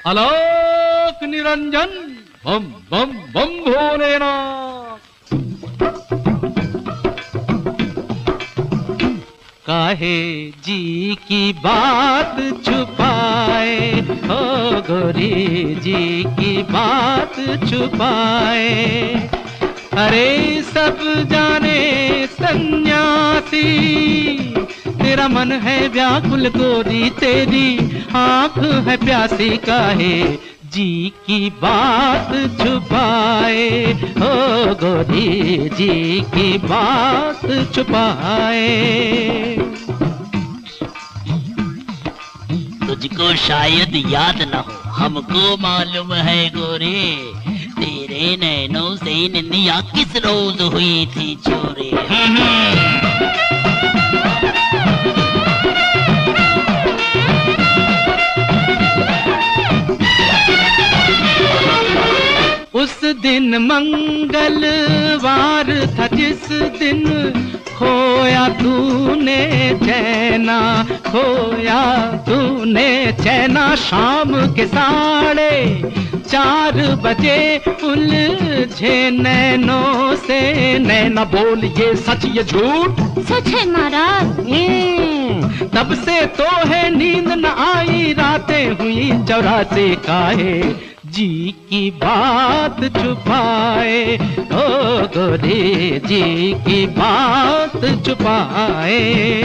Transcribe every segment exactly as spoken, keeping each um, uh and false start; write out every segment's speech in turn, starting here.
आलोक निरंजन बम बम बम भोलेनाथ। काहे जी की बात छुपाए, हो गोरी जी की बात छुपाए। अरे सब जाने सन्यासी, तेरा मन है व्याकुल गोरी तेरी आंख है प्यासी। काहे जी की बात छुपाए, हो गोरी जी की बात छुपाए। तुझको शायद याद न हो, हमको मालूम है गोरे, तेरे नैनों से निंदिया किस रोज हुई थी चोरी। उस दिन मंगलवार था जिस दिन खोया तूने चैना, खोया तूने चैना। शाम के साढ़े चार बजे उलझे नैनों से नैना। बोल ये सच ये झूठ? सच है महाराज। तब से तो है नींद न आई, रातें हुई चौरासी। काहे जी की बात छुपाए, ओ गोरी जी की बात छुपाए।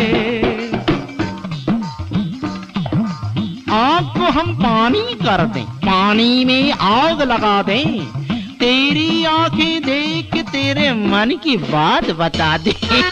आग को हम पानी कर दें, पानी में आग लगा दें, तेरी आंखें देख के तेरे मन की बात बता दे।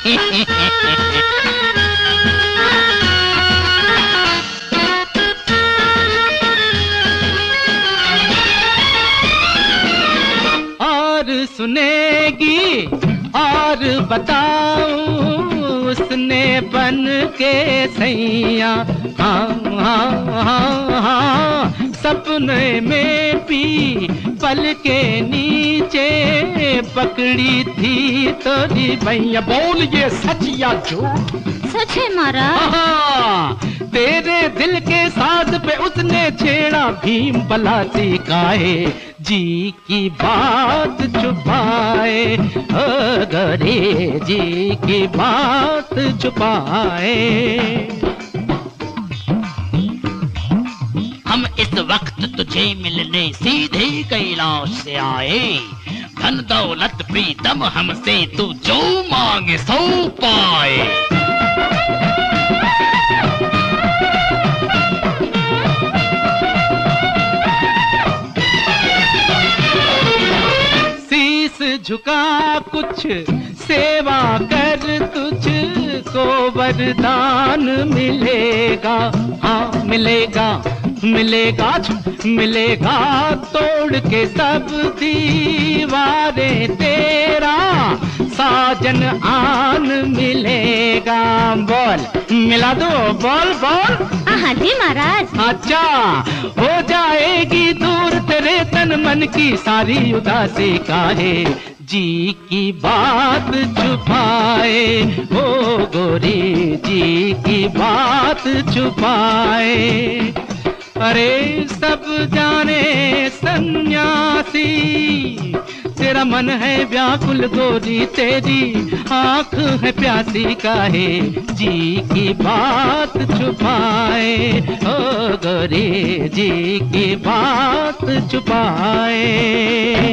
सुनेगी और बताऊं उसने बन के सैया। हाँ हाँ हाँ हाँ सपने में भी पल के नीचे पकड़ी थी तोरी भैया। बोल ये सच या झूठ? सच है महाराज। तेरे दिल के साज पे उसने छेड़ा भीम पलासी। काहे जी की बात छुपाए, ओ गोरी जी की बात छुपाए। हम इस वक्त तुझे मिलने सीधे कैलाश से आए, धन दौलत प्रीतम हमसे तू जो मांगे सो पाए। झुका कुछ सेवा कर तुझको वरदान मिलेगा। हाँ मिलेगा मिलेगा मिलेगा, तोड़ के सब दीवारें तेरा साजन आन मिलेगा। बोल मिला दो, बोल बोल। हाँ जी महाराज। अच्छा हो जाएगी दूर तेरे तन मन की सारी उदासी। काहे जी की बात छुपाए, ओ गोरी जी की बात छुपाए। अरे सब जाने सन्यासी, तेरा मन है व्याकुल गोरी तेरी आंख है प्यासी। काहे जी की बात छुपाए, ओ गोरी जी की बात छुपाए।